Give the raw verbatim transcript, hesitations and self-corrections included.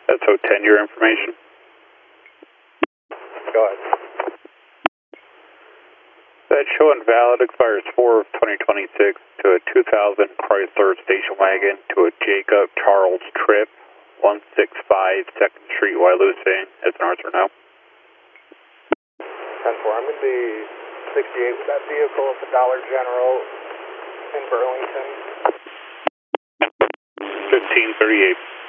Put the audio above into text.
That's O ten, your information. Go ahead. That show invalid expires four of twenty twenty-six to a two thousand Chrysler station wagon to a Jacob Charles Tripp, one sixty-five second Street, Wyalusing. As an answer, no. ten four, I'm going to be sixty-eight with that vehicle at the Dollar General in Burlington. fifteen thirty-eight.